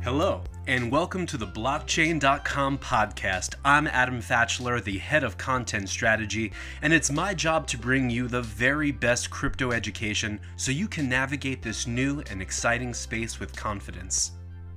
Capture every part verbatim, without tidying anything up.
Hello, and welcome to the blockchain dot com podcast. I'm Adam Fatchler, the head of content strategy, and it's my job to bring you the very best crypto education so you can navigate this new and exciting space with confidence.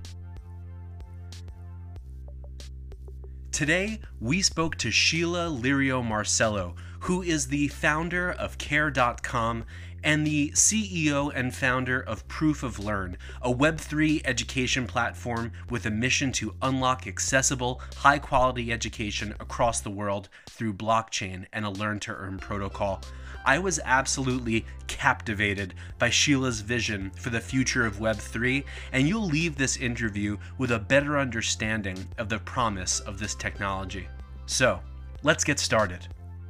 Today, we spoke to Sheila Lirio Marcello, who is the founder of care dot com and the C E O and founder of Proof of Learn, a web three education platform with a mission to unlock accessible, high-quality education across the world through blockchain and a learn-to-earn protocol. I was absolutely captivated by Sheila's vision for the future of web three, and you'll leave this interview with a better understanding of the promise of this technology. So, let's get started.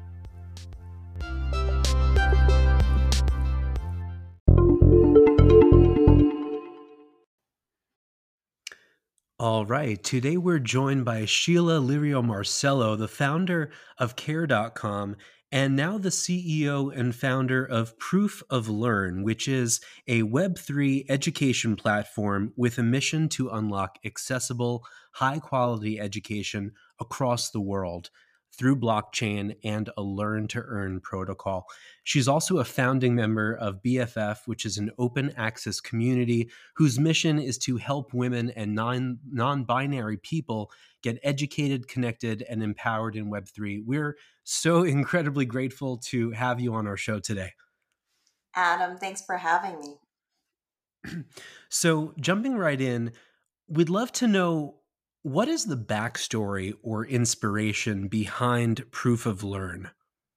All right, today we're joined by Sheila Lirio Marcello, the founder of care dot com and now the C E O and founder of Proof of Learn, which is a web three education platform with a mission to unlock accessible, high-quality education across the world through blockchain and a learn-to-earn protocol. She's also a founding member of B F F, which is an open access community whose mission is to help women and non, non-binary people get educated, connected, and empowered in web three. We're so incredibly grateful to have you on our show today. Adam, thanks for having me. So jumping right in, we'd love to know, what is the backstory or inspiration behind Proof of Learn?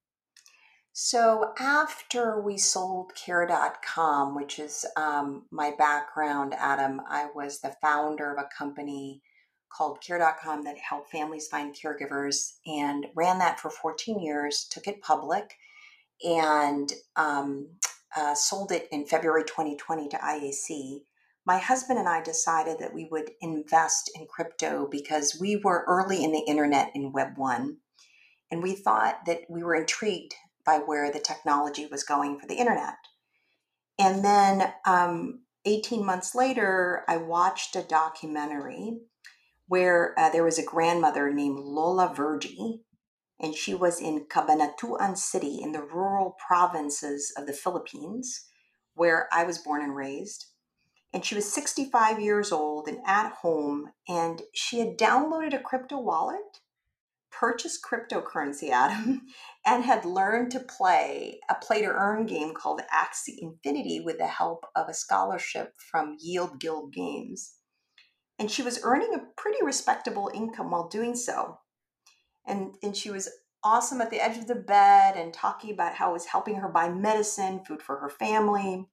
So after we sold care dot com, which is um, my background, Adam, I was the founder of a company called care dot com that helped families find caregivers and ran that for fourteen years, took it public, and um, uh, sold it in February twenty twenty to I A C. My husband and I decided that we would invest in crypto because we were early in the internet in Web one. And we thought that we were intrigued by where the technology was going for the internet. And then um, eighteen months later, I watched a documentary where uh, there was a grandmother named Lola Vergy, and she was in Cabanatuan City in the rural provinces of the Philippines, where I was born and raised. And she was sixty-five years old and at home, and she had downloaded a crypto wallet, purchased cryptocurrency, Adam, and had learned to play a play to earn game called Axie Infinity with the help of a scholarship from Yield Guild Games. And she was earning a pretty respectable income while doing so. And, and she was awesome at the edge of the bed and talking about how it was helping her buy medicine, food for her family.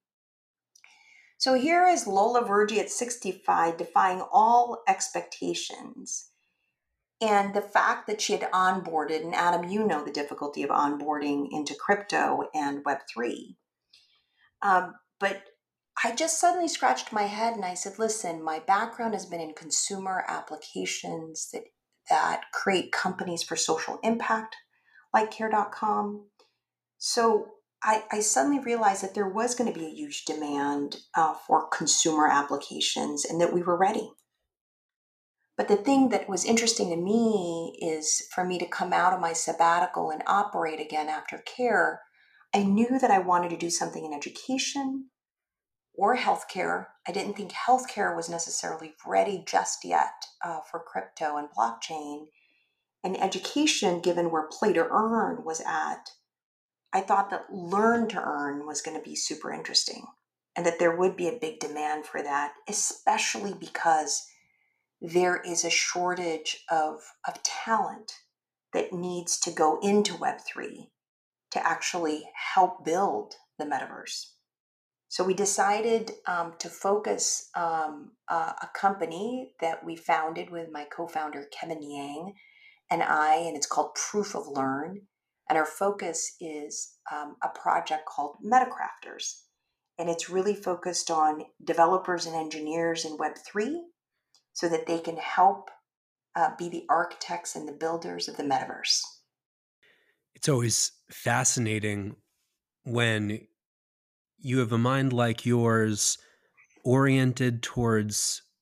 So here is Lola Vergy at sixty-five, defying all expectations. And the fact that she had onboarded, and Adam, you know the difficulty of onboarding into crypto and web three. Um, but I just suddenly scratched my head and I said, listen, my background has been in consumer applications that, that create companies for social impact, like care dot com. So I, I suddenly realized that there was going to be a huge demand uh, for consumer applications and that we were ready. But the thing that was interesting to me is for me to come out of my sabbatical and operate again after care, I knew that I wanted to do something in education or healthcare. I didn't think healthcare was necessarily ready just yet uh, for crypto and blockchain. And education, given where play to earn was at, I thought that learn to earn was going to be super interesting and that there would be a big demand for that, especially because there is a shortage of, of talent that needs to go into web three to actually help build the metaverse. So we decided um, to focus um, uh, a company that we founded with my co-founder Kevin Yang and I, and it's called Proof of Learn. And our focus is um, a project called MetaCrafters. And it's really focused on developers and engineers in web three so that they can help uh, be the architects and the builders of the metaverse. It's always fascinating when you have a mind like yours oriented towards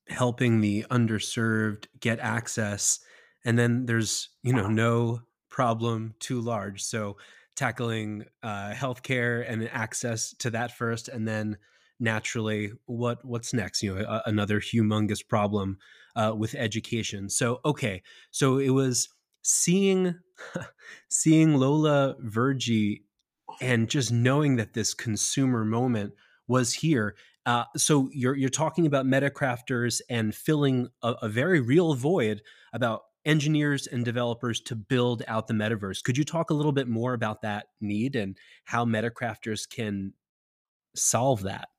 helping the underserved get access, and then there's, you know, no problem too large. So tackling uh, healthcare and access to that first, and then naturally, what what's next? You know, a, another humongous problem uh, with education. So okay, so it was seeing seeing Lola Vergy and just knowing that this consumer moment was here. Uh, so you're you're talking about Metacrafters and filling a, a very real void about engineers and developers to build out the metaverse. Could you talk a little bit more about that need and how Metacrafters can solve that?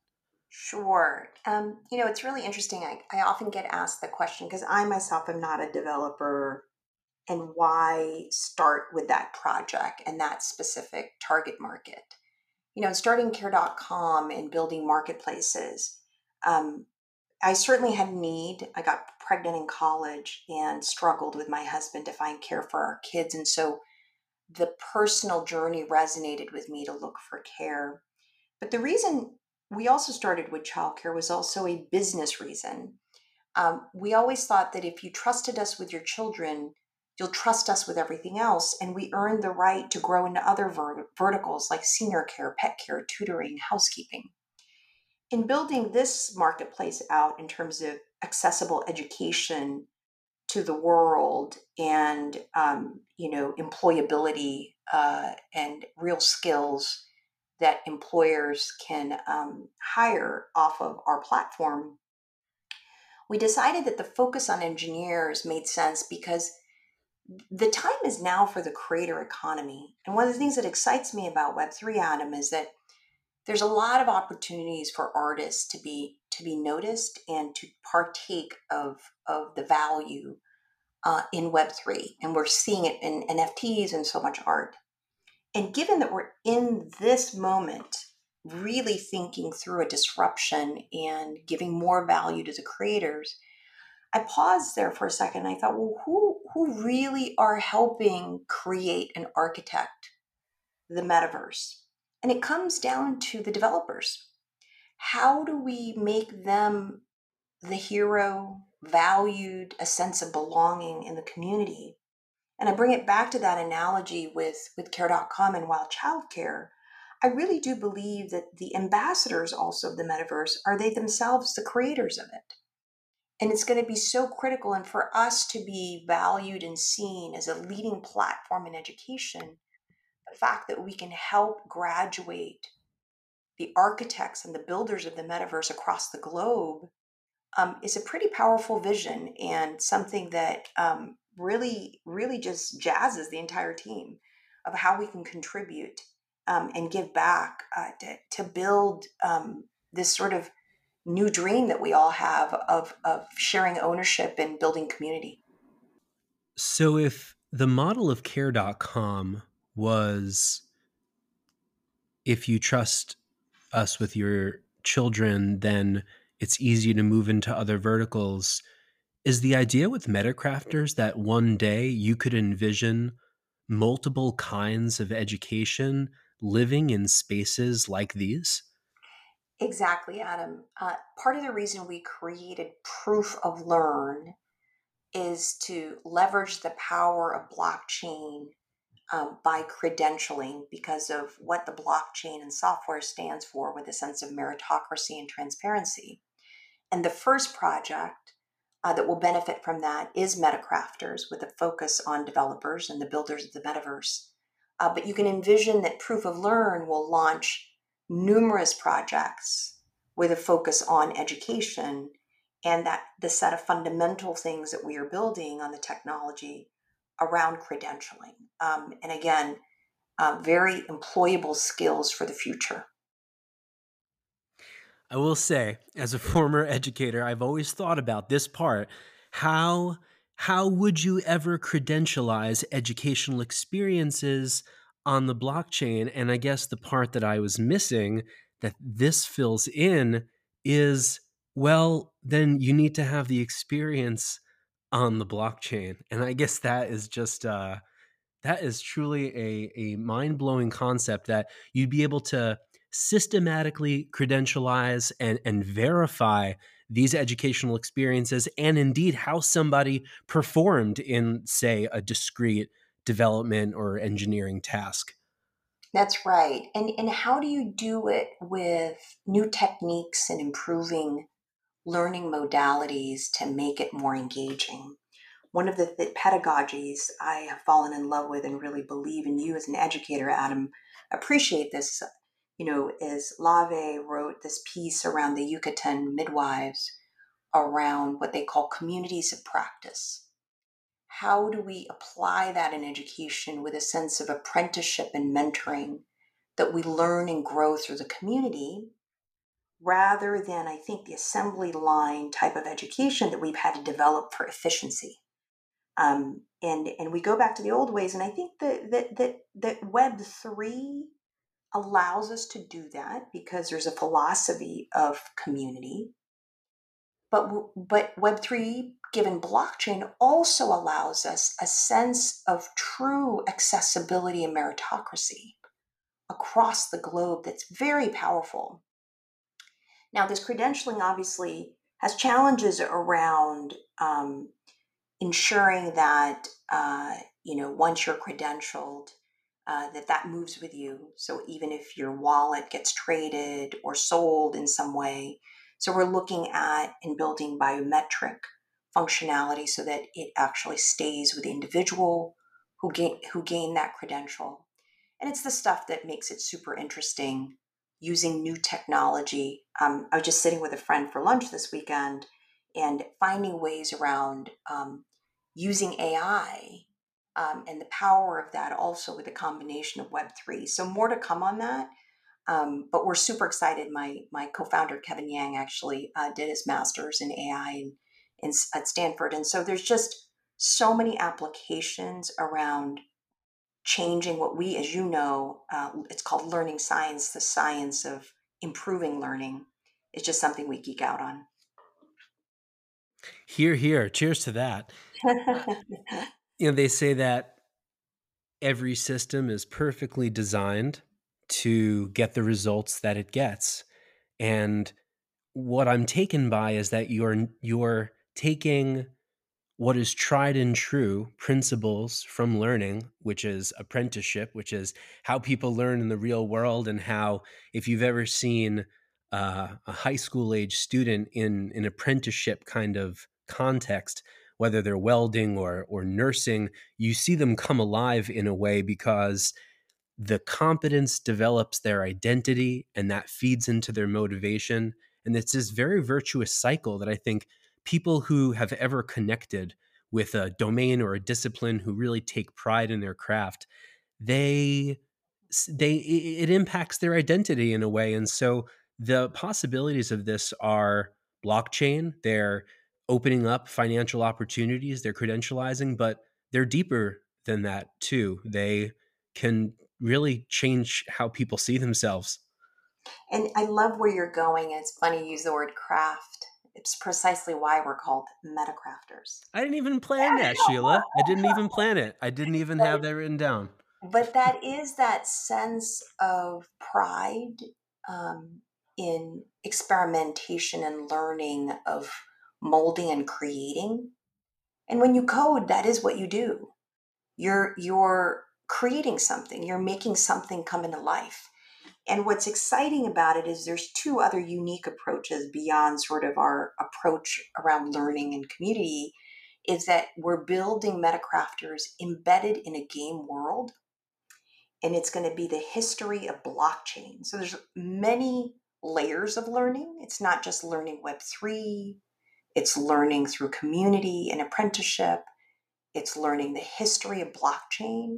Sure. Um, you know, it's really interesting. I, I often get asked the question because I myself am not a developer, and why start with that project and that specific target market? You know, starting care dot com and building marketplaces, um, I certainly had need. I got pregnant in college and struggled with my husband to find care for our kids. And so the personal journey resonated with me to look for care. But the reason we also started with childcare was also a business reason. Um, we always thought that if you trusted us with your children, you'll trust us with everything else. And we earned the right to grow into other ver- verticals like senior care, pet care, tutoring, housekeeping. In building this marketplace out in terms of accessible education to the world and um, you know employability uh, and real skills that employers can um, hire off of our platform, we decided that the focus on engineers made sense because the time is now for the creator economy. And one of the things that excites me about web three, Adam, is that there's a lot of opportunities for artists to be to be noticed and to partake of of the value uh, in web three, and we're seeing it in N F Ts and so much art. And given that we're in this moment really thinking through a disruption and giving more value to the creators, I paused there for a second and I thought, well, who who really are helping create and architect the metaverse? And it comes down to the developers. How do we make them the hero, valued, a sense of belonging in the community? And I bring it back to that analogy with, with care dot com and Wild Child Care. I really do believe that the ambassadors also of the metaverse are they themselves the creators of it. And it's going to be so critical. And for us to be valued and seen as a leading platform in education, the fact that we can help graduate the architects and the builders of the metaverse across the globe um, is a pretty powerful vision and something that um, really, really just jazzes the entire team of how we can contribute um, and give back uh, to, to build um, this sort of new dream that we all have of, of sharing ownership and building community. So if the model of care dot com was, if you trust us with your children, then it's easy to move into other verticals. Is the idea with Metacrafters that one day you could envision multiple kinds of education living in spaces like these? Exactly, Adam. Uh, part of the reason we created Proof of Learn is to leverage the power of blockchain um, by credentialing because of what the blockchain and software stands for with a sense of meritocracy and transparency. And the first project uh, that will benefit from that is Metacrafters with a focus on developers and the builders of the metaverse. Uh, but you can envision that Proof of Learn will launch numerous projects with a focus on education and that the set of fundamental things that we are building on the technology around credentialing. Um, and again, uh, very employable skills for the future. I will say, as a former educator, I've always thought about this part. How how would you ever credentialize educational experiences on the blockchain? And I guess the part that I was missing that this fills in is, well, then you need to have the experience on the blockchain. And I guess that is just uh that is truly a, a mind blowing concept that you'd be able to systematically credentialize and, and verify these educational experiences and indeed how somebody performed in, say, a discrete development or engineering task. That's right. And and how do you do it with new techniques and improving learning modalities to make it more engaging? One of the th- pedagogies I have fallen in love with and really believe in, you as an educator, Adam, appreciate this, you know, is Lave wrote this piece around the Yucatan midwives around what they call communities of practice. How do we apply that in education with a sense of apprenticeship and mentoring that we learn and grow through the community rather than, I think, the assembly line type of education that we've had to develop for efficiency? Um, and and we go back to the old ways, and I think that that that that Web three allows us to do that because there's a philosophy of community. But but Web three, given blockchain, also allows us a sense of true accessibility and meritocracy across the globe that's very powerful. Now, this credentialing obviously has challenges around um, ensuring that uh, you know once you're credentialed, uh, that that moves with you. So even if your wallet gets traded or sold in some way, so we're looking at and building biometric functionality so that it actually stays with the individual who gain who gain that credential. And it's the stuff that makes it super interesting using new technology. Um, I was just sitting with a friend for lunch this weekend and finding ways around um, using A I um, and the power of that also with a combination of Web three. So more to come on that. Um, but we're super excited. My my co-founder Kevin Yang actually uh, did his master's in A I in, in, at Stanford, and so there's just so many applications around changing what we, as you know, uh, it's called learning science, the science of improving learning. It's just something we geek out on. Here, here. Cheers to that. Uh, you know, they say that every system is perfectly designed to get the results that it gets. And what I'm taken by is that you're you're taking what is tried and true principles from learning, which is apprenticeship, which is how people learn in the real world, and how, if you've ever seen uh, a high school age student in an apprenticeship kind of context, whether they're welding or or nursing, you see them come alive in a way because the competence develops their identity and that feeds into their motivation. And it's this very virtuous cycle that I think people who have ever connected with a domain or a discipline, who really take pride in their craft, they they it impacts their identity in a way. And so the possibilities of this are blockchain, they're opening up financial opportunities, they're credentializing, but they're deeper than that too. They can really change how people see themselves. And I love where you're going. It's funny you use the word craft. It's precisely why we're called metacrafters. I didn't even plan that, Sheila. I didn't even plan it. I didn't even have but, that written down. but that is that sense of pride um, in experimentation and learning, of molding and creating. And when you code, that is what you do. You're you're creating something. You're making something come into life. And what's exciting about it is there's two other unique approaches beyond sort of our approach around learning and community, is that we're building metacrafters embedded in a game world, and it's going to be the history of blockchain. So there's many layers of learning. It's not just learning Web three, it's learning through community and apprenticeship, it's learning the history of blockchain.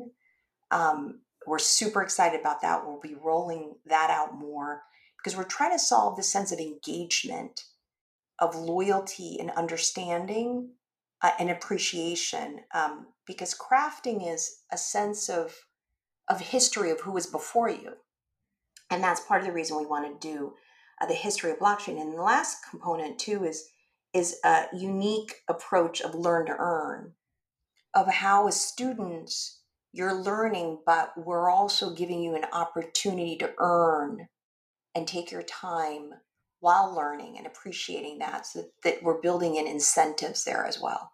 Um, we're super excited about that. We'll be rolling that out more because we're trying to solve the sense of engagement, of loyalty and understanding uh, and appreciation. Um, because crafting is a sense of of history of who was before you, and that's part of the reason we want to do uh, the history of blockchain. And the last component too is is a unique approach of learn to earn, of how as students you're learning, but we're also giving you an opportunity to earn and take your time while learning and appreciating that, so that we're building in incentives there as well.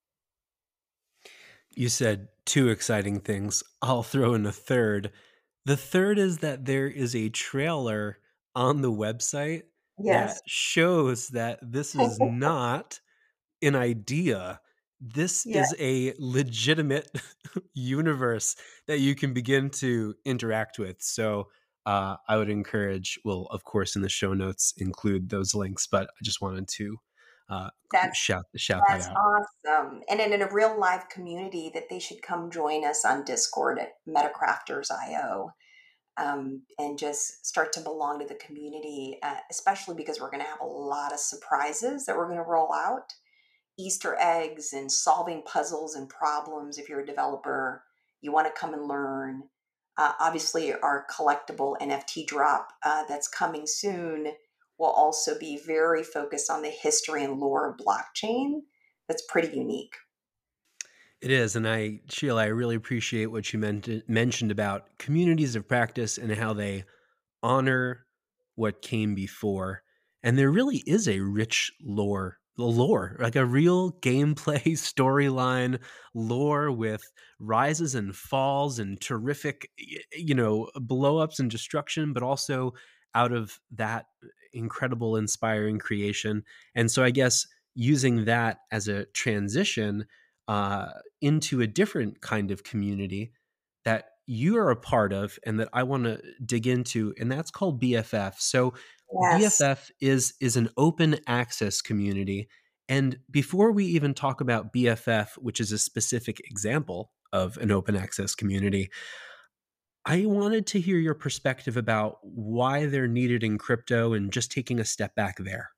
You said two exciting things. I'll throw in a third. The third is that there is a trailer on the website Yes. that shows that this is not an idea. This Yeah. is a legitimate universe that you can begin to interact with. So, uh, I would encourage, we'll, of course, in the show notes include those links, but I just wanted to uh, That's shout shout that that's out. awesome. And in, in a real live community that they should come join us on Discord at Metacrafters dot io, um, and just start to belong to the community, uh, especially because we're going to have a lot of surprises that we're going to roll out. Easter eggs and solving puzzles and problems. If you're a developer, you want to come and learn. Uh, obviously, our collectible N F T drop uh, that's coming soon will also be very focused on the history and lore of blockchain. That's pretty unique. It is, and I, Sheila, I really appreciate what you meant, mentioned about communities of practice and how they honor what came before. And there really is a rich lore, lore, like a real gameplay storyline lore with rises and falls and terrific, you know, blow ups and destruction, but also out of that incredible, inspiring creation. And so I guess using that as a transition uh, into a different kind of community that you are a part of and that I want to dig into, and that's called B F F. So Yes. B F F is is an open access community. And before we even talk about B F F, which is a specific example of an open access community, I wanted to hear your perspective about why they're needed in crypto and just taking a step back there.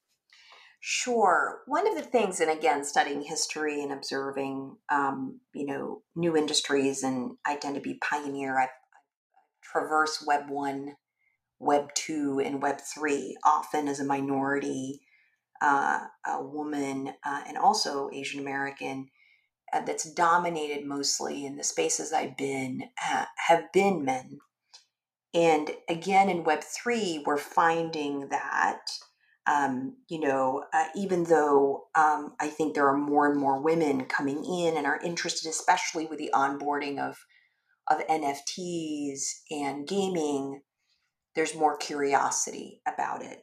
Sure. One of the things, and again, studying history and observing, um, you know, new industries, and I tend to be pioneer. I've traversed Web one, Web two, and Web three, often as a minority, uh, a woman, uh, and also Asian American, uh, that's dominated mostly in the spaces I've been, uh, have been men. And again, in Web three, we're finding that, um, you know, uh, even though um, I think there are more and more women coming in and are interested, especially with the onboarding of, of N F Ts and gaming, there's more curiosity about it.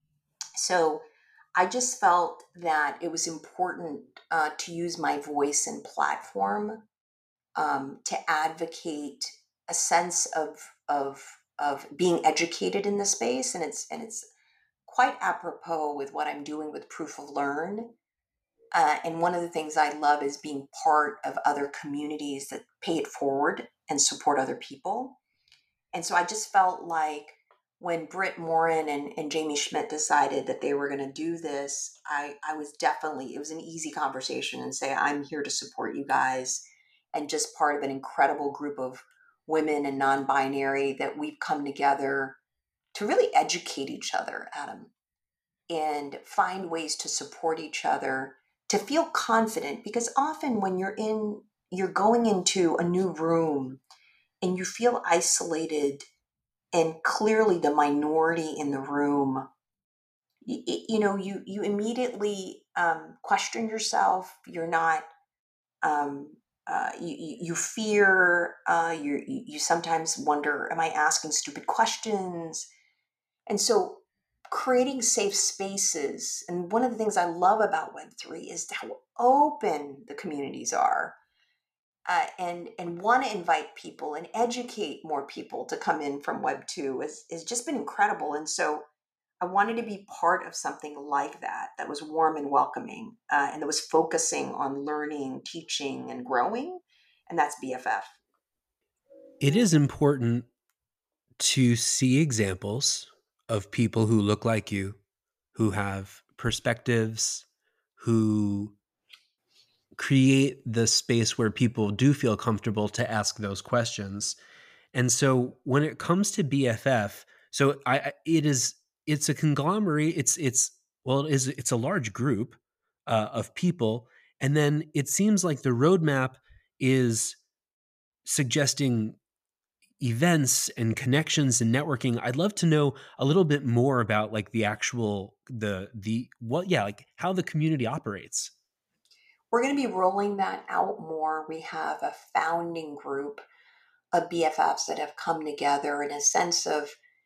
So I just felt that it was important uh, to use my voice and platform, um, to advocate a sense of of of being educated in the space, and it's and it's quite apropos with what I'm doing with Proof of Learn. Uh, and one of the things I love is being part of other communities that pay it forward and support other people. And so I just felt like when Britt Morin and, and Jamie Schmidt decided that they were going to do this, I, I was definitely, it was an easy conversation and say, I'm here to support you guys, and just part of an incredible group of women and non binary that we've come together to really educate each other, Adam, and find ways to support each other, to feel confident. Because often when you're in, you're going into a new room and you feel isolated and clearly the minority in the room, you, you know, you you immediately um, question yourself. You're not. Um, uh, you, you you fear. Uh, you you sometimes wonder, am I asking stupid questions? And so, creating safe spaces. And one of the things I love about Web three is how open the communities are, uh, and and want to invite people and educate more people to come in from Web two is has just been incredible. And so I wanted to be part of something like that, that was warm and welcoming, uh, and that was focusing on learning, teaching, and growing. And that's B F F. It is important to see examples of people who look like you, who have perspectives, who create the space where people do feel comfortable to ask those questions. And so when it comes to B F F, so I I- it is it's a conglomerate. It's it's well, it is it's a large group uh, of people, and then it seems like the roadmap is suggesting events and connections and networking. I'd love to know a little bit more about like the actual the the what yeah, like how the community operates. We're going to be rolling that out more. We have a founding group of B F Fs that have come together in a sense of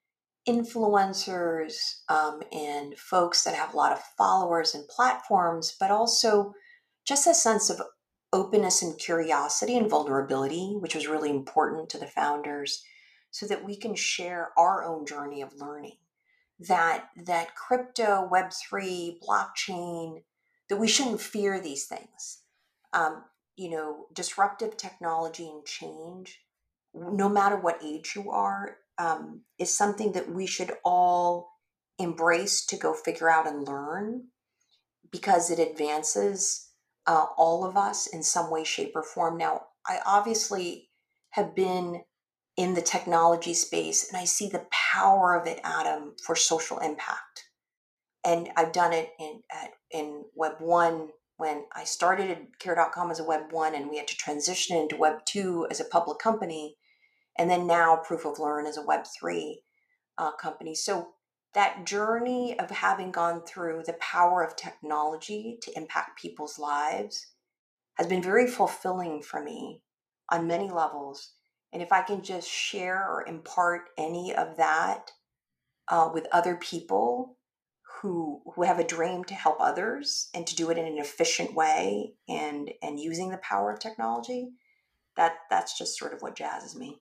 influencers um, and folks that have a lot of followers and platforms, but also just a sense of openness and curiosity and vulnerability, which was really important to the founders, so that we can share our own journey of learning. That that crypto, Web three, blockchain, that we shouldn't fear these things. Um, you know, disruptive technology and change, no matter what age you are, um, is something that we should all embrace to go figure out and learn because it advances uh, all of us in some way, shape, or form. Now, I obviously have been in the technology space and I see the power of it, Adam, for social impact. And I've done it in, at, in Web one when I started at care dot com as a Web one and we had to transition into Web two as a public company. And then now Proof of Learn as a Web three uh, company. So that journey of having gone through the power of technology to impact people's lives has been very fulfilling for me on many levels. And if I can just share or impart any of that uh, with other people who who have a dream to help others and to do it in an efficient way and and using the power of technology, that that's just sort of what jazzes me.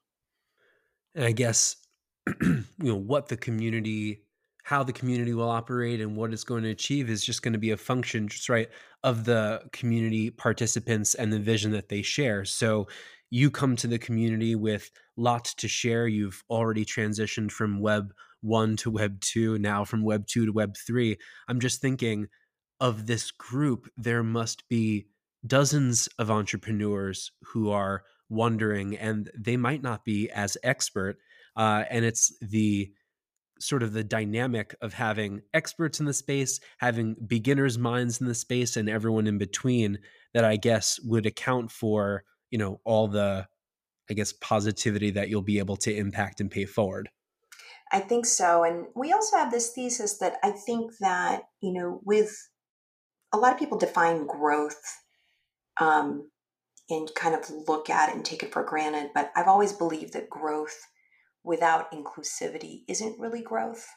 And I guess, you know, what the community how the community will operate and what it's going to achieve is just going to be a function, just right, of the community participants and the vision that they share. So you come to the community with lots to share. You've already transitioned from Web one to Web two, now from Web two to Web three. I'm just thinking of this group, there must be dozens of entrepreneurs who are wondering, and they might not be as expert. Uh, and it's the sort of the dynamic of having experts in the space, having beginners' minds in the space, and everyone in between that I guess would account for, you know, all the, I guess, positivity that you'll be able to impact and pay forward. I think so. And we also have this thesis that I think that, you know, with a lot of people define growth um, and kind of look at it and take it for granted. But I've always believed that growth without inclusivity isn't really growth.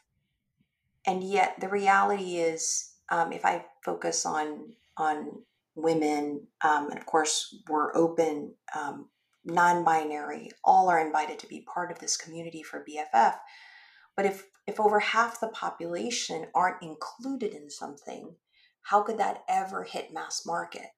And yet the reality is, um, if I focus on on women, um, and of course we're open, um, non-binary, all are invited to be part of this community for B F F. But if if over half the population aren't included in something, how could that ever hit mass market?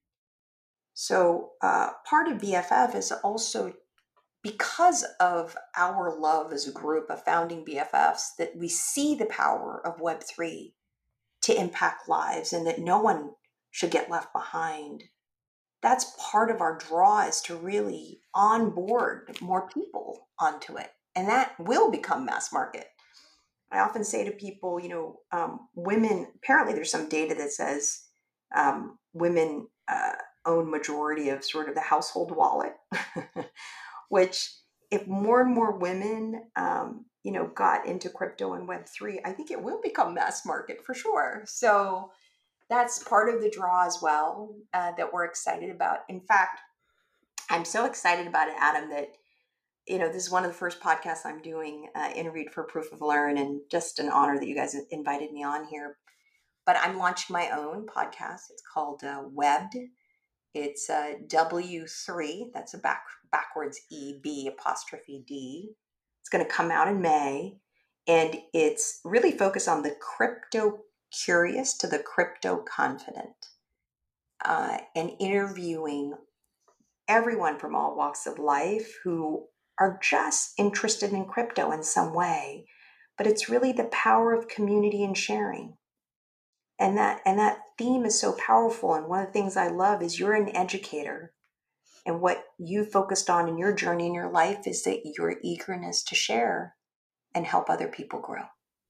So uh, part of B F F is also because of our love as a group of founding B F Fs that we see the power of Web three to impact lives and that no one should get left behind. That's part of our draw is to really onboard more people onto it. And that will become mass market. I often say to people, you know, um, women, apparently there's some data that says um, women uh, own majority of sort of the household wallet, which if more and more women, um, you know, got into crypto and Web three, I think it will become mass market for sure. So that's part of the draw as well uh, that we're excited about. In fact, I'm so excited about it, Adam, that you know, this is one of the first podcasts I'm doing, uh, interviewed for Proof of Learn, and just an honor that you guys invited me on here. But I'm launching my own podcast. It's called uh, Webbed. It's uh, W three. That's a back backwards E B apostrophe D. It's going to come out in May, and it's really focused on the crypto curious to the crypto confident, uh, and interviewing everyone from all walks of life who are just interested in crypto in some way. But it's really the power of community and sharing. And that and that theme is so powerful. And one of the things I love is you're an educator. And what you focused on in your journey in your life is that your eagerness to share and help other people grow.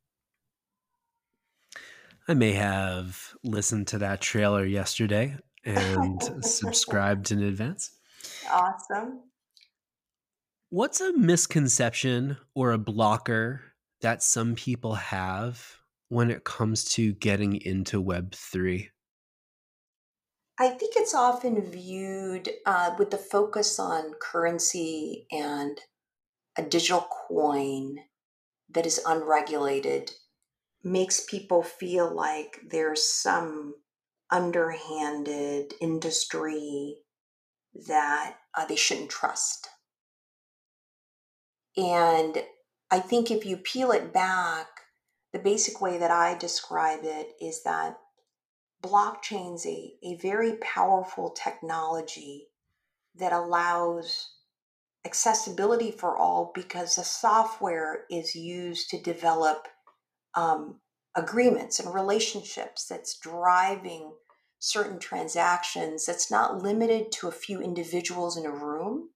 I may have listened to that trailer yesterday and subscribed in advance. Awesome. What's a misconception or a blocker that some people have when it comes to getting into Web three? I think it's often viewed uh, with the focus on currency and a digital coin that is unregulated makes people feel like there's some underhanded industry that uh, they shouldn't trust. And I think if you peel it back, the basic way that I describe it is that blockchain's a, a very powerful technology that allows accessibility for all because the software is used to develop um, agreements and relationships that's driving certain transactions that's not limited to a few individuals in a room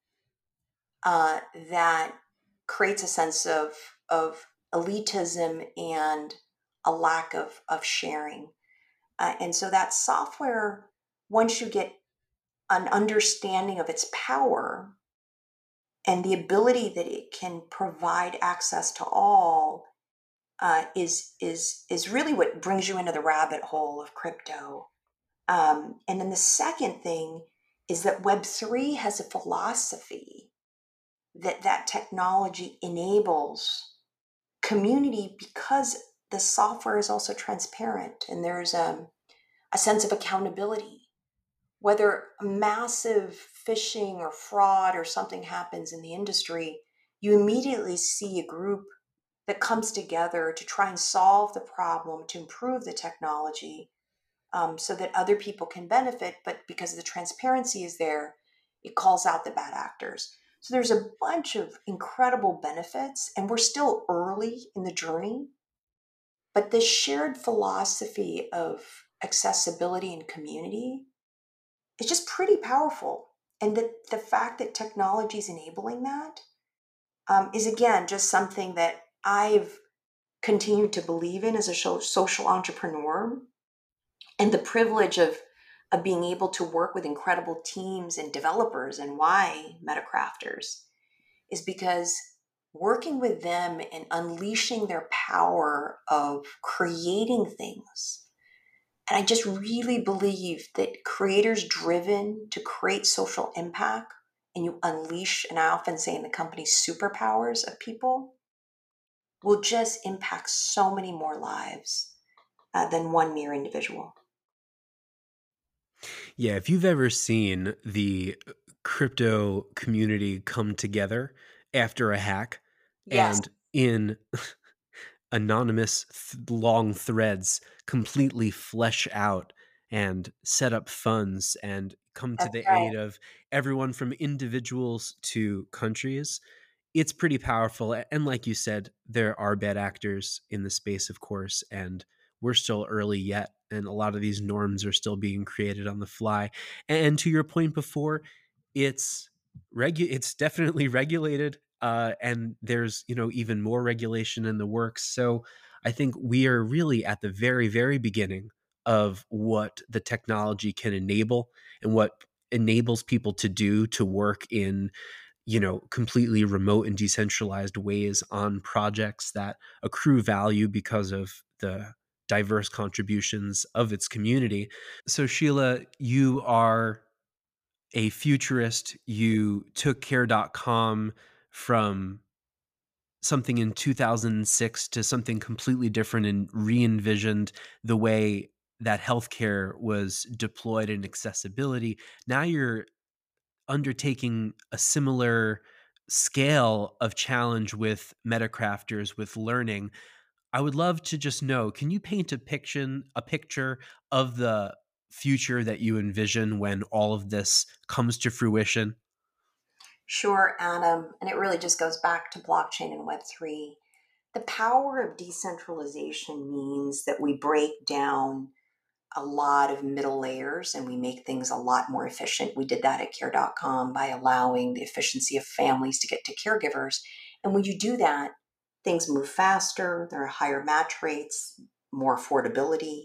uh, that creates a sense of of elitism and a lack of of sharing. Uh, and so that software, once you get an understanding of its power and the ability that it can provide access to all, uh, is is is really what brings you into the rabbit hole of crypto. Um, and then the second thing is that Web three has a philosophy that that technology enables community because the software is also transparent and there's um, a sense of accountability. Whether massive phishing or fraud or something happens in the industry, you immediately see a group that comes together to try and solve the problem, to improve the technology, um, so that other people can benefit. But because the transparency is there, it calls out the bad actors. So there's a bunch of incredible benefits, and we're still early in the journey. But the shared philosophy of accessibility and community is just pretty powerful. And the, the fact that technology is enabling that um, is, again, just something that I've continued to believe in as a social entrepreneur, and the privilege of of being able to work with incredible teams and developers, and why Metacrafters is because working with them and unleashing their power of creating things. And I just really believe that creators driven to create social impact, and you unleash, and I often say in the company, superpowers of people, will just impact so many more lives uh, than one mere individual. Yeah, if you've ever seen the crypto community come together after a hack Yes, and in anonymous th- long threads completely flesh out and set up funds and come to that's the right. aid of everyone from individuals to countries, it's pretty powerful. A- And like you said, there are bad actors in the space, of course, and we're still early yet. And a lot of these norms are still being created on the fly. And to your point before, it's regu- it's definitely regulated. Uh, and there's, you know, even more regulation in the works. So I think we are really at the very, very beginning of what the technology can enable and what enables people to do to work in, you know, completely remote and decentralized ways on projects that accrue value because of the diverse contributions of its community. So, Sheila, you are a futurist. You took care dot com from something in two thousand six to something completely different and re-envisioned the way that healthcare was deployed and accessibility. Now you're undertaking a similar scale of challenge with Metacrafters, with learning. I would love to just know, can you paint a picture a picture of the future that you envision when all of this comes to fruition? Sure, Adam. And it really just goes back to blockchain and Web three. The power of decentralization means that we break down a lot of middle layers and we make things a lot more efficient. We did that at care dot com by allowing the efficiency of families to get to caregivers. And when you do that, things move faster, there are higher match rates, more affordability.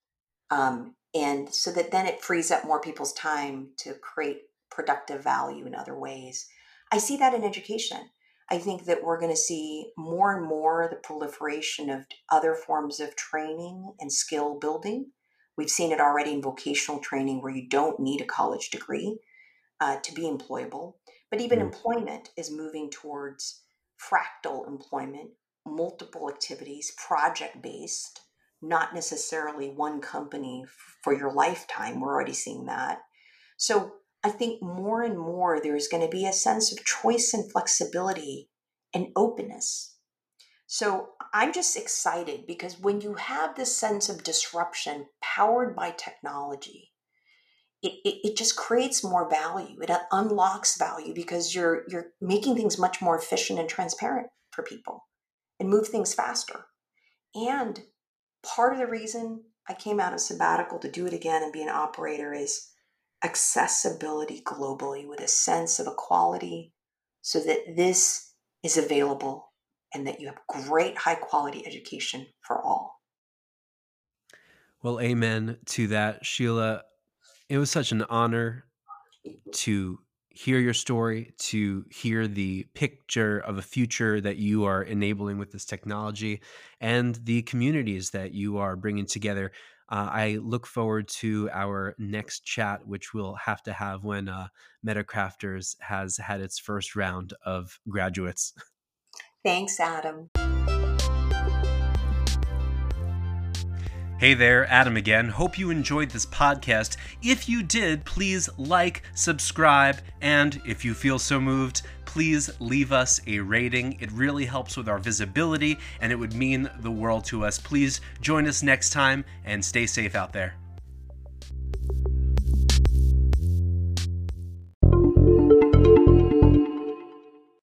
Um, and so that then it frees up more people's time to create productive value in other ways. I see that in education. I think that we're going to see more and more the proliferation of other forms of training and skill building. We've seen it already in vocational training where you don't need a college degree uh, to be employable. But even Mm. employment is moving towards fractal employment, multiple activities, project based, not necessarily one company f- for your lifetime. We're already seeing that. So I think more and more there's going to be a sense of choice and flexibility and openness. So I'm just excited because when you have this sense of disruption powered by technology, it, it, it just creates more value. It unlocks value because you're you're making things much more efficient and transparent for people and move things faster. And part of the reason I came out of sabbatical to do it again and be an operator is accessibility globally with a sense of equality so that this is available and that you have great high quality education for all. Well, amen to that, Sheila. It was such an honor to hear your story, to hear the picture of a future that you are enabling with this technology and the communities that you are bringing together. Uh, I look forward to our next chat, which we'll have to have when uh, Metacrafters has had its first round of graduates. Thanks, Adam. Hey there, Adam again. Hope you enjoyed this podcast. If you did, please like, subscribe, and if you feel so moved, please leave us a rating. It really helps with our visibility, and it would mean the world to us. Please join us next time, and stay safe out there.